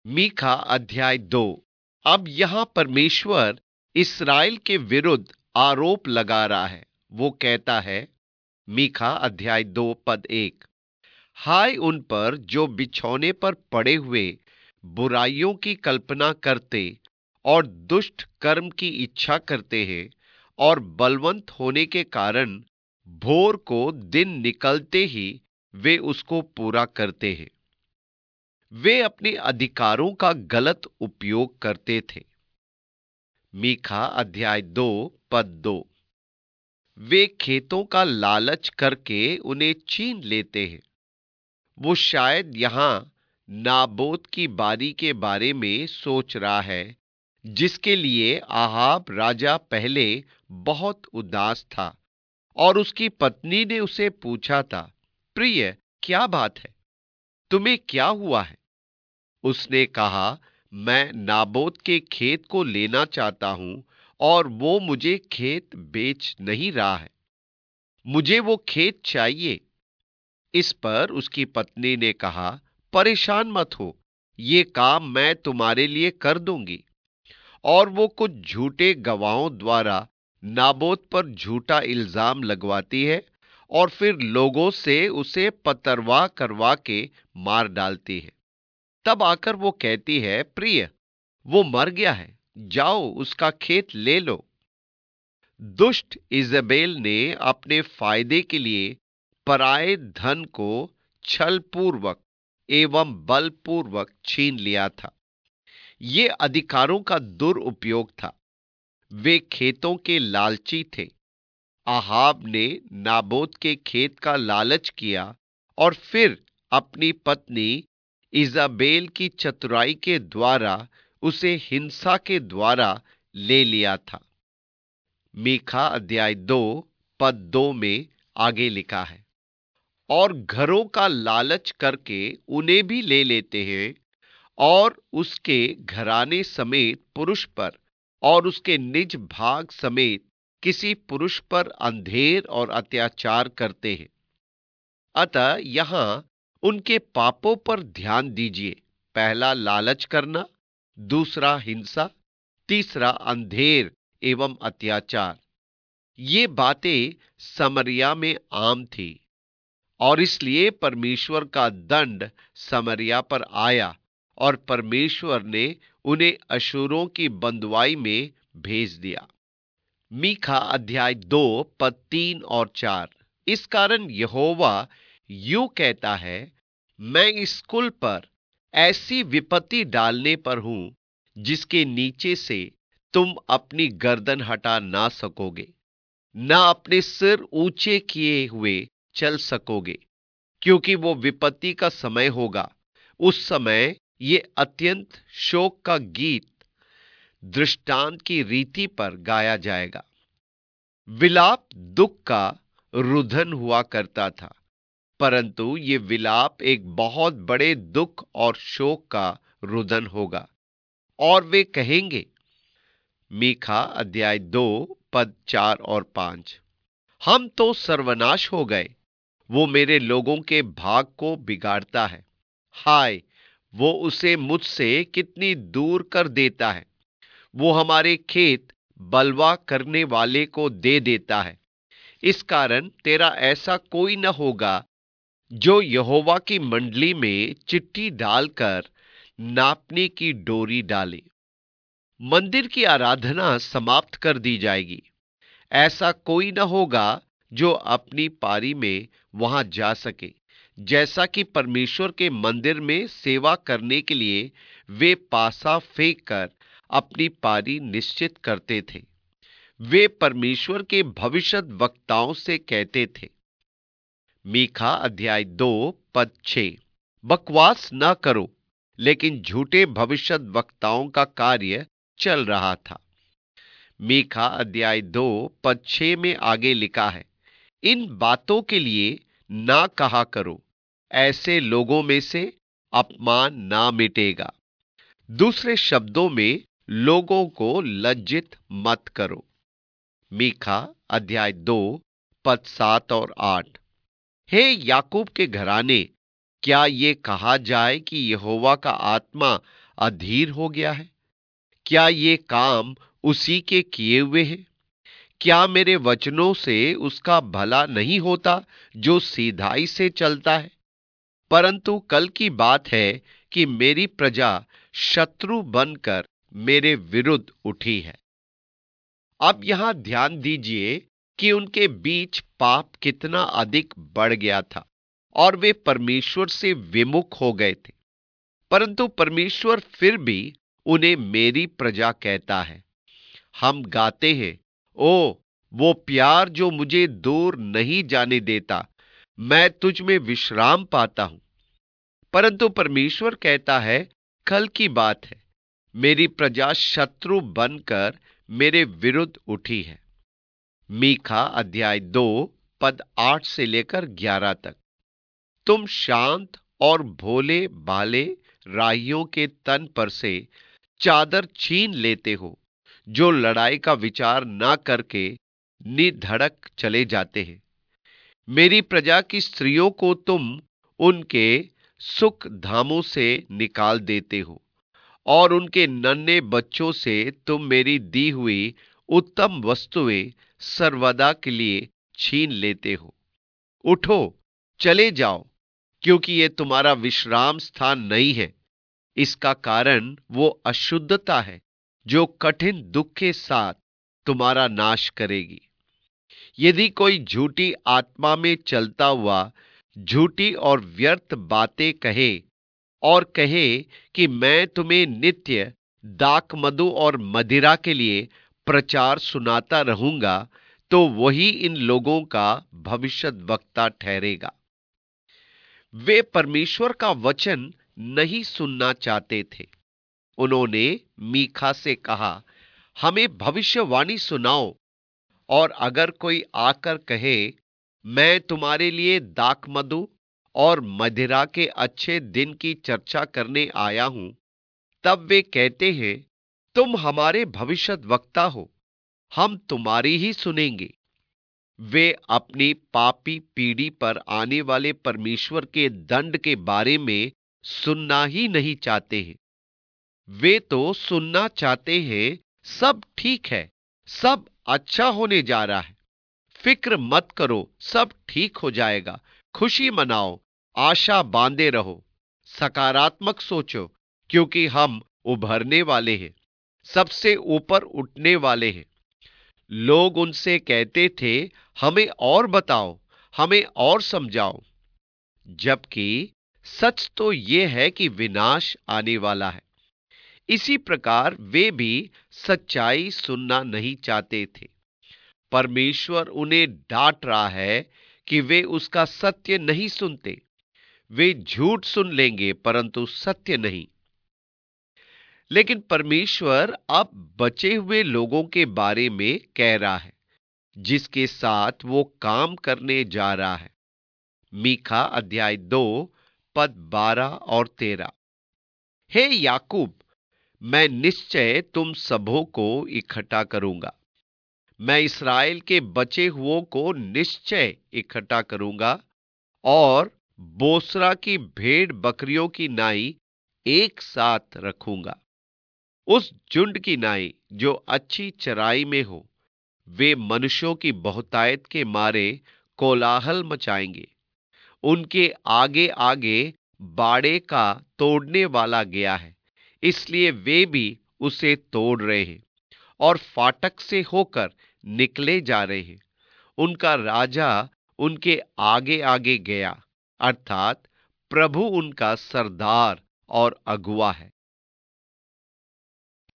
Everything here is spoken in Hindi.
मीका अध्याय 2। अब यहां परमेश्वर इस्राएल के विरुद्ध आरोप लगा रहा है। वो कहता है, मीका अध्याय 2 पद 1, हाय उन पर जो बिछौने पर पड़े हुए बुराइयों की कल्पना करते और दुष्ट कर्म की इच्छा करते हैं और बलवंत होने के कारण भोर को दिन निकलते ही वे उसको पूरा करते हैं। वे अपने अधिकारों का गलत उपयोग करते थे। मीका अध्याय 2 पद 2, वे खेतों का लालच करके उन्हें छीन लेते हैं। वो शायद यहां नाबोत की बारी के बारे में सोच रहा है, जिसके लिए आहाब राजा पहले बहुत उदास था और उसकी पत्नी ने उसे पूछा था, प्रिय, क्या बात है, तुम्हें क्या हुआ है? उसने कहा, मैं नाबोत के खेत को लेना चाहता हूं और वो मुझे खेत बेच नहीं रहा है। मुझे वो खेत चाहिए। इस पर उसकी पत्नी ने कहा, परेशान मत हो, ये काम मैं तुम्हारे लिए कर दूंगी। और वो कुछ झूठे गवाहों द्वारा नाबोत पर झूठा इल्जाम लगवाती है और फिर लोगों से उसे पतरवाह करवा के मार डालती है। तब आकर वो कहती है, प्रिय, वो मर गया है, जाओ उसका खेत ले लो। दुष्ट इजेबेल ने अपने फायदे के लिए पराये धन को छलपूर्वक एवं बलपूर्वक छीन लिया था। ये अधिकारों का दुरुपयोग था। वे खेतों के लालची थे। आहाब ने नाबोत के खेत का लालच किया और फिर अपनी पत्नी इजाबेल की चतुराई के द्वारा उसे हिंसा के द्वारा ले लिया था। मीका अध्याय 2 पद 2 में आगे लिखा है, और घरों का लालच करके उन्हें भी ले लेते हैं और उसके घराने समेत पुरुष पर और उसके निज भाग समेत किसी पुरुष पर अंधेर और अत्याचार करते हैं। अतः यहां उनके पापों पर ध्यान दीजिए। पहला लालच करना, दूसरा हिंसा, तीसरा अंधेर एवं अत्याचार। ये बातें समरिया में आम थी और इसलिए परमेश्वर का दंड समरिया पर आया और परमेश्वर ने उन्हें अशूरों की बंधुआई में भेज दिया। मीका अध्याय 2 पद 3 और 4, इस कारण यहोवा यूं कहता है, मैं इस कुल पर ऐसी विपत्ति डालने पर हूं जिसके नीचे से तुम अपनी गर्दन हटा ना सकोगे, ना अपने सिर ऊंचे किए हुए चल सकोगे, क्योंकि वो विपत्ति का समय होगा। उस समय ये अत्यंत शोक का गीत दृष्टांत की रीति पर गाया जाएगा। विलाप दुख का रुदन हुआ करता था, परंतु ये विलाप एक बहुत बड़े दुख और शोक का रुदन होगा। और वे कहेंगे, मीका अध्याय 2 पद 4 और 5, हम तो सर्वनाश हो गए, वो मेरे लोगों के भाग को बिगाड़ता है। हाय, वो उसे मुझसे कितनी दूर कर देता है। वो हमारे खेत बलवा करने वाले को दे देता है। इस कारण तेरा ऐसा कोई न होगा जो यहोवा की मंडली में चिट्ठी डालकर नापने की डोरी डाले। मंदिर की आराधना समाप्त कर दी जाएगी। ऐसा कोई न होगा जो अपनी पारी में वहां जा सके, जैसा कि परमेश्वर के मंदिर में सेवा करने के लिए वे पासा फेंक कर अपनी पारी निश्चित करते थे। वे परमेश्वर के भविष्यद् वक्ताओं से कहते थे। मीका अध्याय 2 पद 6, बकवास न करो, लेकिन झूठे भविष्यद् वक्ताओं का कार्य चल रहा था। मीका अध्याय 2 पद 6 में आगे लिखा है, इन बातों के लिए ना कहा करो, ऐसे लोगों में से अपमान ना मिटेगा। दूसरे शब्दों में, लोगों को लज्जित मत करो। मीका अध्याय 2 पद 7 और 8, हे याकूब के घराने, क्या ये कहा जाए कि यहोवा का आत्मा अधीर हो गया है? क्या ये काम उसी के किए हुए हैं? क्या मेरे वचनों से उसका भला नहीं होता जो सीधाई से चलता है? परंतु कल की बात है कि मेरी प्रजा शत्रु बनकर मेरे विरुद्ध उठी है। अब यहां ध्यान दीजिए कि उनके बीच पाप कितना अधिक बढ़ गया था और वे परमेश्वर से विमुख हो गए थे। परंतु परमेश्वर फिर भी उन्हें मेरी प्रजा कहता है। हम गाते हैं, ओ वो प्यार जो मुझे दूर नहीं जाने देता, मैं तुझ में विश्राम पाता हूं। परंतु परमेश्वर कहता है, कल की बात है, मेरी प्रजा शत्रु बनकर मेरे विरुद्ध उठी है। मीखा अध्याय 2 पद 8 से लेकर 11 तक। तुम शांत और भोले भाले राहियों के तन पर से चादर छीन लेते हो, जो लड़ाई का विचार ना करके निधड़क चले जाते हैं। मेरी प्रजा की स्त्रियों को तुम उनके सुख धामों से निकाल देते हो और उनके नन्हे बच्चों से तुम मेरी दी हुई उत्तम वस्तुएं सर्वदा के लिए छीन लेते हो। उठो, चले जाओ, क्योंकि ये तुम्हारा विश्राम स्थान नहीं है। इसका कारण वो अशुद्धता है जो कठिन दुख के साथ तुम्हारा नाश करेगी। यदि कोई झूठी आत्मा में चलता हुआ झूठी और व्यर्थ बातें कहे और कहे कि मैं तुम्हें नित्य दाख मधु और मदिरा के लिए प्रचार सुनाता रहूंगा, तो वही इन लोगों का भविष्यद्वक्ता ठहरेगा। वे परमेश्वर का वचन नहीं सुनना चाहते थे। उन्होंने मीखा से कहा, हमें भविष्यवाणी सुनाओ। और अगर कोई आकर कहे, मैं तुम्हारे लिए दाखमधु और मदिरा के अच्छे दिन की चर्चा करने आया हूं, तब वे कहते हैं, तुम हमारे भविष्यद्वक्ता हो, हम तुम्हारी ही सुनेंगे। वे अपनी पापी पीढ़ी पर आने वाले परमेश्वर के दंड के बारे में सुनना ही नहीं चाहते हैं। वे तो सुनना चाहते हैं, सब ठीक है, सब अच्छा होने जा रहा है, फिक्र मत करो, सब ठीक हो जाएगा, खुशी मनाओ, आशा बांधे रहो, सकारात्मक सोचो, क्योंकि हम उभरने वाले हैं, सबसे ऊपर उठने वाले हैं। लोग उनसे कहते थे, हमें और बताओ, हमें और समझाओ, जबकि सच तो यह है कि विनाश आने वाला है। इसी प्रकार वे भी सच्चाई सुनना नहीं चाहते थे। परमेश्वर उन्हें डांट रहा है कि वे उसका सत्य नहीं सुनते। वे झूठ सुन लेंगे परंतु सत्य नहीं। लेकिन परमेश्वर अब बचे हुए लोगों के बारे में कह रहा है, जिसके साथ वो काम करने जा रहा है। मीखा अध्याय 2 पद 12 और 13। हे याकूब, मैं निश्चय तुम सबों को इकट्ठा करूंगा। मैं इस्राएल के बचे हुओं को निश्चय इकट्ठा करूंगा और बोसरा की भेड़ बकरियों की नाई एक साथ रखूंगा। उस झुंड की नाई जो अच्छी चराई में हो, वे मनुष्यों की बहुतायत के मारे कोलाहल मचाएंगे। उनके आगे आगे बाड़े का तोड़ने वाला गया है, इसलिए वे भी उसे तोड़ रहे हैं और फाटक से होकर निकले जा रहे हैं। उनका राजा उनके आगे आगे गया, अर्थात प्रभु उनका सरदार और अगुआ है।